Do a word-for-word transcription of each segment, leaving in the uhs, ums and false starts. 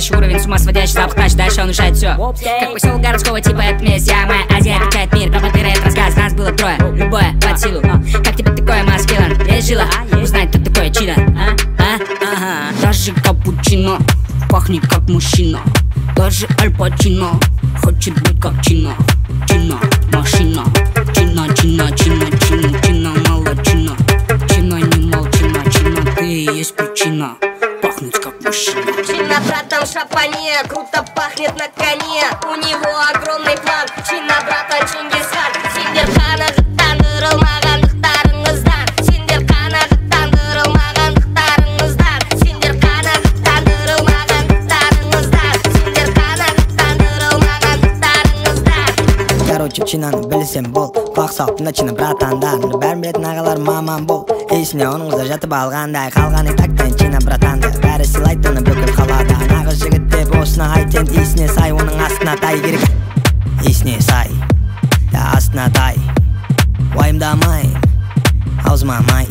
Восходящий уровень, с ума сводящий запах тащит, дальше он решает все. Как поселок городского типа, это месть. Я, моя Азия, отвечает мир, кто подбирает рассказ. Нас было трое, любое под силу. Как тебе такое, маскилан? Есть жила? Узнать, кто такое чидо, а? А? Ага. Даже капучино пахнет как мужчина. Даже Аль Пачино хочет быть как Чина. Чина, машина. Чина, чина, чина, чина, чина, молодчина. Чина, не молчина, чина, ты и есть причина пахнуть как мужчина. Чина, братан, в шапане, круто пахнет на коне. У него огромный план. Чина, братан, Чингисхан. Сендер қанағаттандырылмаған дықтарыңыздан. Сендер қанағаттандырылмаған дықтарыңыздан. Сендер қанағаттандырылмаған дықтарыңыздан. Сендер қанағаттандырылмаған дықтарыңыздан. Короче, Чинаны білсем бол. Құлақ салып тыңда Чина братандан. Бәрін білетін ағалар маман бол. Есіне оның қыздар жатып алғандай. Қалған тактен Чина братанды. Бәрі сыйлайды оны бүкіл қалада. Нағыз жігіт деп осыны айт енді есіне сай. Оның астына тай керек. Есіне сай, я астына тай. Уайымдамайын, аузыма май.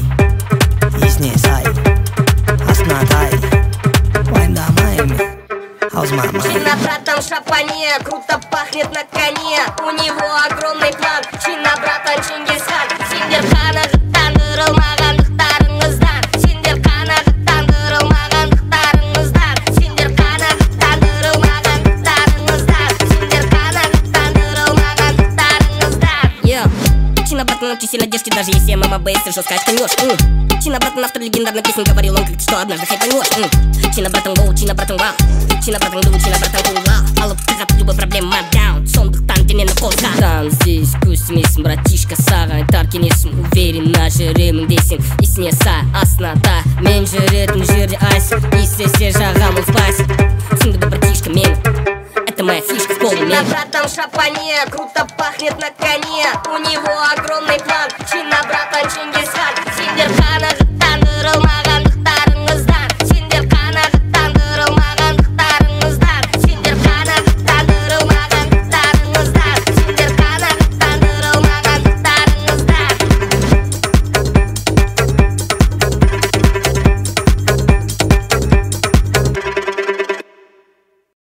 Есіне сай, астына тай. Уайымдамайын, аузыма май. Чина, братан, в шапане, круто пахнет на коне. У него огромный план. Чина, братан, Чингисхан. Сендер қанағаттандырылмаған дықтарыңыздан. Сендер қанағаттандырылмаған дықтарыңыздан. Сендер қанағаттандырылмаған дықтарыңыздан. Сендер қанағаттандырылмаған дықтарыңыздан. Йо, Чина, братан, очень сильно держите, даже если мама бейс, жестко очканешь. Чина, братан, автор легендарной песни, говорил он, как ты что однажды хайпанешь. Чина, братан, гоу, Чина, братан, вау. Чина, братан, ду, Чина, братан, кул, вау. Алып тығат любой проблема даун. Сондықтан денені қозға. Там здесь көз емесің, братишка, саған тар кенесің. Уверенно жүремін дейсің, есіне сай, астында. Мен жүретін жерде айсың, естесе жағам ұлспайсың. Түсінді бі, братишка, мені. Это моя фишка в поле. Чина, братан, в шапане, круто пахнет на коне. У него огромный план. Чина, братан, Чингисхан. Сендер қанағаттандырылмаған